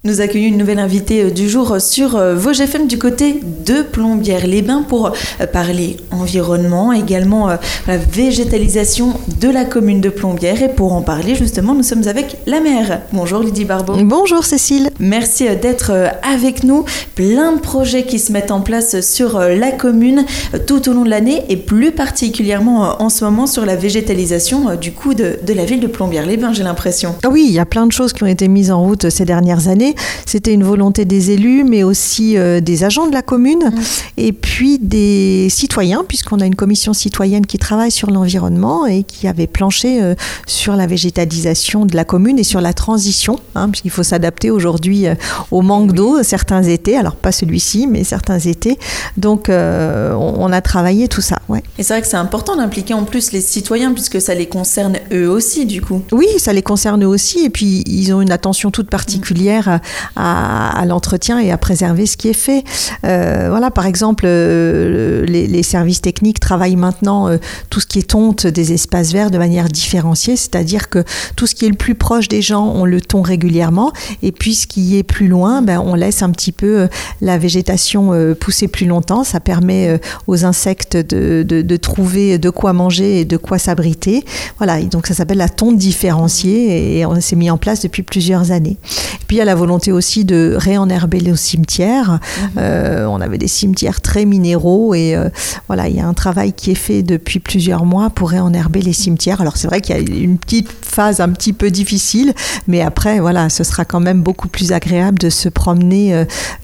Nous accueillons une nouvelle invitée du jour sur Vosges FM du côté de Plombières-les-Bains pour parler environnement, également la végétalisation de la commune de Plombières. Et pour en parler, justement, nous sommes avec la maire. Bonjour Lydie Barbeau. Bonjour Cécile. Merci d'être avec nous. Plein de projets qui se mettent en place sur la commune tout au long de l'année et plus particulièrement en ce moment sur la végétalisation du coup de la ville de Plombières-les-Bains, j'ai l'impression. Oui, il y a plein de choses qui ont été mises en route ces dernières années. C'était une volonté des élus, mais aussi des agents de la commune et puis des citoyens, puisqu'on a une commission citoyenne qui travaille sur l'environnement et qui avait planché sur la végétalisation de la commune et sur la transition, puisqu'il faut s'adapter aujourd'hui au manque d'eau certains étés, alors pas celui-ci, mais certains étés. Donc, on a travaillé tout ça. Ouais. Et c'est vrai que c'est important d'impliquer en plus les citoyens, puisque ça les concerne eux aussi, du coup. Oui, ça les concerne eux aussi, et puis ils ont une attention toute particulière à l'entretien et à préserver ce qui est fait. Voilà, par exemple, les services techniques travaillent maintenant tout ce qui est tonte des espaces verts de manière différenciée, c'est-à-dire que tout ce qui est le plus proche des gens, on le tonde régulièrement, et puis ce qui est plus loin, on laisse un petit peu la végétation pousser plus longtemps. Ça permet aux insectes de trouver de quoi manger et de quoi s'abriter. Voilà, et donc ça s'appelle la tonte différenciée et on s'est mis en place depuis plusieurs années. Et puis il y a la volonté aussi de réenherber les cimetières. On avait des cimetières très minéraux et voilà, il y a un travail qui est fait depuis plusieurs mois pour réenherber les cimetières. Alors c'est vrai qu'il y a une petite phase un petit peu difficile, mais après voilà, ce sera quand même beaucoup plus agréable de se promener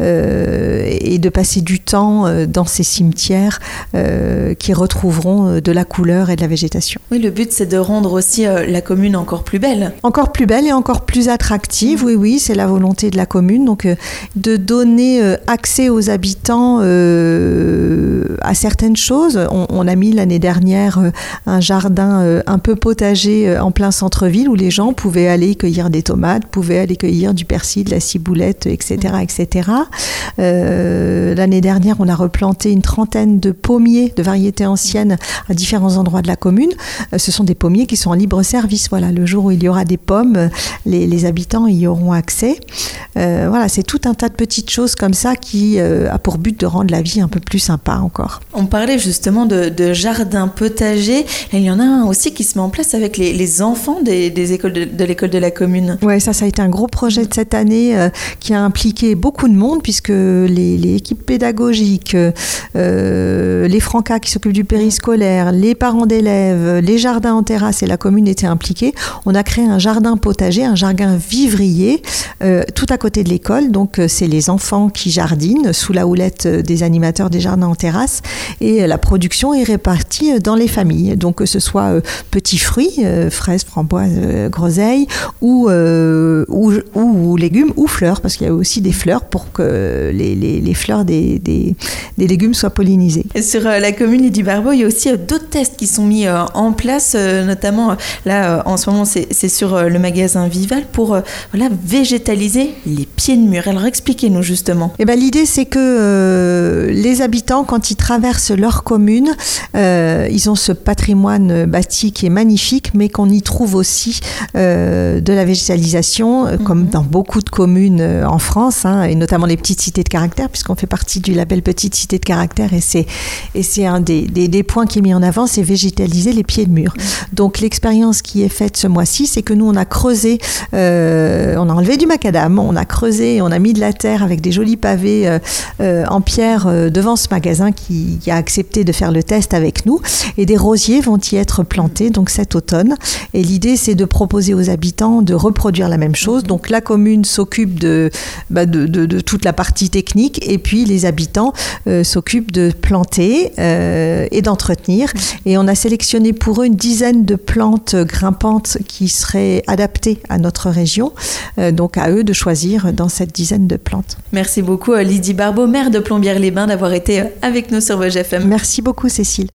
et de passer du temps dans ces cimetières qui retrouveront de la couleur et de la végétation. Oui, le but c'est de rendre aussi la commune encore plus belle. Encore plus belle et encore plus attractive, oui, c'est la volonté de la commune, donc de donner accès aux habitants à certaines choses. On a mis l'année dernière un jardin un peu potager en plein centre-ville où les gens pouvaient aller cueillir des tomates, pouvaient aller cueillir du persil, de la ciboulette, etc. etc. L'année dernière, on a replanté une trentaine de pommiers de variétés anciennes à différents endroits de la commune. Ce sont des pommiers qui sont en libre service. Voilà, le jour où il y aura des pommes, les habitants y auront accès. Voilà, c'est tout un tas de petites choses comme ça qui a pour but de rendre la vie un peu plus sympa encore. On parlait justement de jardin potager. Il y en a un aussi qui se met en place avec les enfants des écoles de l'école de la commune. Oui, ça a été un gros projet de cette année qui a impliqué beaucoup de monde puisque les équipes pédagogiques, les Francas qui s'occupent du périscolaire, les parents d'élèves, les jardins en terrasse et la commune étaient impliqués. On a créé un jardin potager, un jardin vivrier tout à côté de l'école. Donc c'est les enfants qui jardinent sous la houlette des animateurs des jardins en terrasse et la production est répartie dans les familles. Donc que ce soit petits fruits, fraises, framboises, groseilles ou légumes ou fleurs, parce qu'il y a aussi des fleurs pour que les fleurs des légumes soient pollinisées. Sur la commune Lydie Barbeau, il y a aussi d'autres tests qui sont mis en place, notamment là en ce moment c'est sur le magasin Vival pour végétaliser les pieds de mur. Alors expliquez-nous justement. L'idée c'est que les habitants quand ils traversent leur commune, ils ont ce patrimoine bâti qui est magnifique, mais qu'on y trouve aussi de la végétalisation, comme dans beaucoup de communes en France, et notamment les petites cités de caractère, puisqu'on fait partie du label Petite Cité de Caractère, et c'est un des points qui est mis en avant, c'est végétaliser les pieds de mur. Donc l'expérience qui est faite ce mois-ci, c'est que nous on a creusé, on a enlevé du macadam, on a creusé, on a mis de la terre avec des jolis pavés en pierre devant ce magasin qui a accepté de faire le test avec nous, et des rosiers vont y être plantés donc cet automne. Et l'idée c'est de proposer aux habitants de reproduire la même chose. Donc la commune s'occupe de toute la partie technique et puis les habitants s'occupent de planter et d'entretenir. Et on a sélectionné pour eux une dizaine de plantes grimpantes qui seraient adaptées à notre région. Donc à eux de choisir dans cette dizaine de plantes. Merci beaucoup Lydie Barbeau, maire de Plombières-les-Bains, d'avoir été avec nous sur Vosges FM. Merci beaucoup Cécile.